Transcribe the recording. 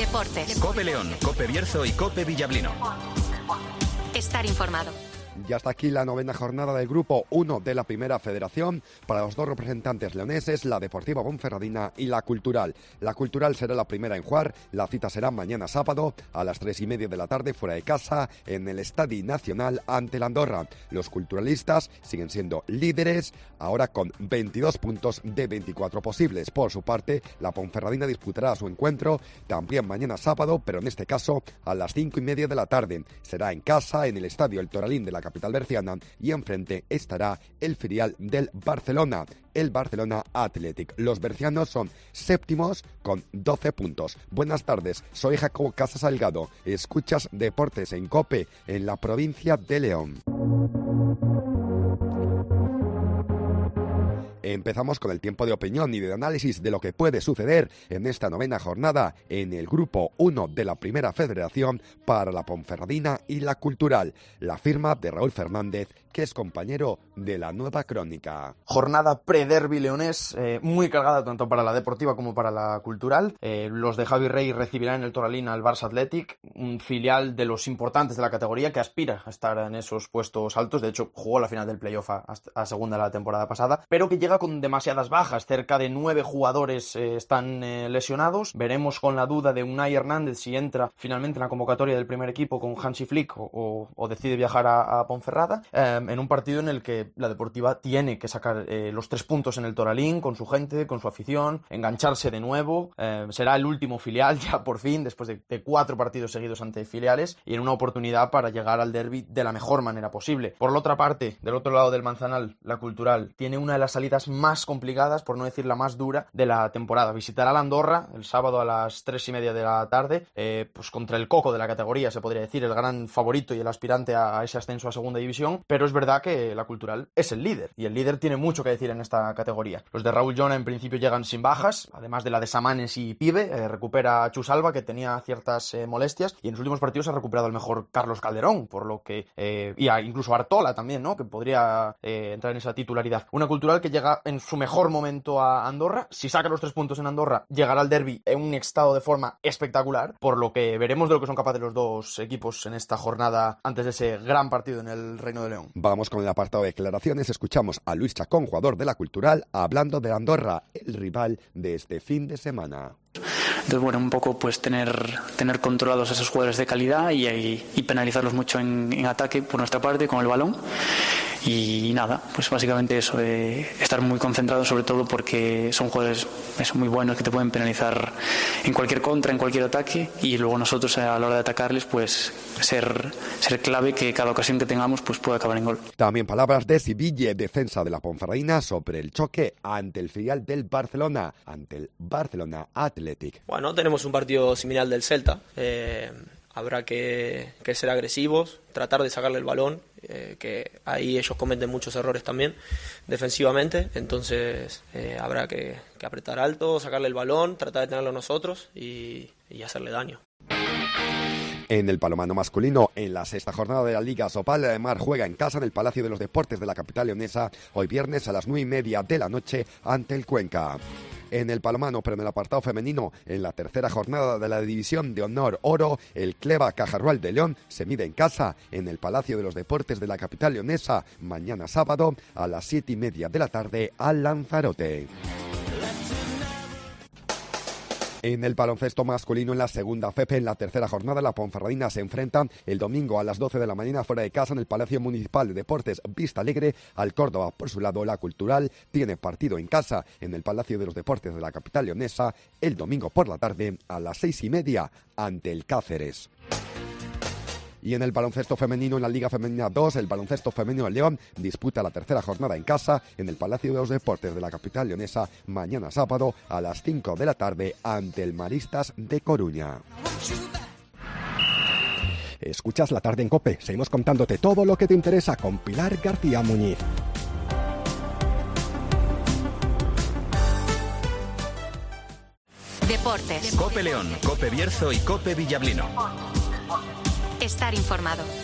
Deportes. COPE León, COPE Bierzo y COPE Villablino. Estar informado. Ya está aquí la 9ª jornada del Grupo 1 de la Primera Federación para los dos representantes leoneses, la Deportiva Ponferradina y la Cultural. La Cultural será la primera en jugar, la cita será mañana sábado a las 3:30 de la tarde fuera de casa en el Estadi Nacional ante la Andorra. Los culturalistas siguen siendo líderes, ahora con 22 puntos de 24 posibles. Por su parte, la Ponferradina disputará su encuentro también mañana sábado, pero en este caso a las 5:30 de la tarde. Será en casa en el Estadio El Toralín de la capital berciana y enfrente estará el filial del Barcelona, el Barcelona Athletic. Los bercianos son séptimos con 12 puntos. Buenas tardes, soy Jacobo Casas Salgado. Escuchas Deportes en COPE en la provincia de León. Empezamos con el tiempo de opinión y de análisis de lo que puede suceder en esta 9ª jornada en el Grupo 1 de la Primera Federación para la Ponferradina y la Cultural. La firma de Raúl Fernández, que es compañero de La Nueva Crónica. Jornada pre-derbi leonés, muy cargada tanto para la deportiva como para la cultural. Los de Javi Rey recibirán en el Toralín al Barça Athletic, un filial de los importantes de la categoría que aspira a estar en esos puestos altos. De hecho, jugó la final del playoff a segunda la temporada pasada, pero que llega con demasiadas bajas. Cerca de 9 jugadores están lesionados. Veremos con la duda de Unai Hernández si entra finalmente en la convocatoria del primer equipo con Hansi Flick o decide viajar a Ponferrada, en un partido en el que la deportiva tiene que sacar los 3 puntos en el Toralín, con su gente, con su afición, engancharse de nuevo. Será el último filial ya por fin, después de 4 partidos seguidos ante filiales, y en una oportunidad para llegar al derbi de la mejor manera posible. Por la otra parte, del otro lado del Manzanal, la Cultural tiene una de las salidas más complicadas, por no decir la más dura, de la temporada. Visitará la Andorra el sábado a las 3:30 de la tarde, pues contra el coco de la categoría, se podría decir, el gran favorito y el aspirante a ese ascenso a segunda división, pero es verdad que la Cultural es el líder, y el líder tiene mucho que decir en esta categoría. Los de Raúl Llona en principio llegan sin bajas, además de la de Samanes y Pibe. Recupera a Chus Alba, que tenía ciertas molestias, y en los últimos partidos ha recuperado el mejor Carlos Calderón, por lo que y incluso Artola también, ¿no?, que podría entrar en esa titularidad. Una Cultural que llega en su mejor momento a Andorra. Si saca los 3 puntos en Andorra, llegará al derbi en un estado de forma espectacular, por lo que veremos de lo que son capaces los dos equipos en esta jornada antes de ese gran partido en el Reino de León. Vamos con el apartado de declaraciones. Escuchamos a Luis Chacón, jugador de la Cultural, hablando de Andorra, el rival de este fin de semana. Entonces, bueno, un poco pues tener controlados a esos jugadores de calidad y penalizarlos mucho en ataque por nuestra parte con el balón. Y nada, pues básicamente eso, estar muy concentrados, sobre todo porque son jugadores muy buenos que te pueden penalizar en cualquier contra, en cualquier ataque, y luego nosotros a la hora de atacarles pues ser clave, que cada ocasión que tengamos pues pueda acabar en gol. También palabras de Siville, defensa de la Ponferradina, sobre el choque ante el filial del Barcelona, ante el Barcelona Athletic. Bueno, tenemos un partido similar del Celta. Habrá que ser agresivos, tratar de sacarle el balón, que ahí ellos cometen muchos errores también defensivamente. Entonces habrá que apretar alto, sacarle el balón, tratar de tenerlo nosotros y hacerle daño. En el balonmano masculino, en la 6ª jornada de la Liga, Sopal de Mar juega en casa en el Palacio de los Deportes de la capital leonesa hoy viernes a las 9:30 de la noche ante el Cuenca. En el balonmano, pero en el apartado femenino, en la 3ª jornada de la División de Honor Oro, el Cleva Cajarrual de León se mide en casa en el Palacio de los Deportes de la capital leonesa mañana sábado a las 7:30 de la tarde al Lanzarote. En el baloncesto masculino, en la segunda FEP, en la 3ª jornada, la Ponferradina se enfrentan el domingo a las 12 de la mañana fuera de casa en el Palacio Municipal de Deportes Vista Alegre al Córdoba. Por su lado, la Cultural tiene partido en casa en el Palacio de los Deportes de la capital leonesa el domingo por la tarde a las 6:30 ante el Cáceres. Y en el baloncesto femenino, en la Liga Femenina 2, el baloncesto femenino de León disputa la 3ª jornada en casa en el Palacio de los Deportes de la capital leonesa mañana sábado a las 5 de la tarde ante el Maristas de Coruña. Escuchas La Tarde en COPE. Seguimos contándote todo lo que te interesa con Pilar García Muñiz. Deportes. COPE León, COPE Bierzo y COPE Villablino. Estar informado.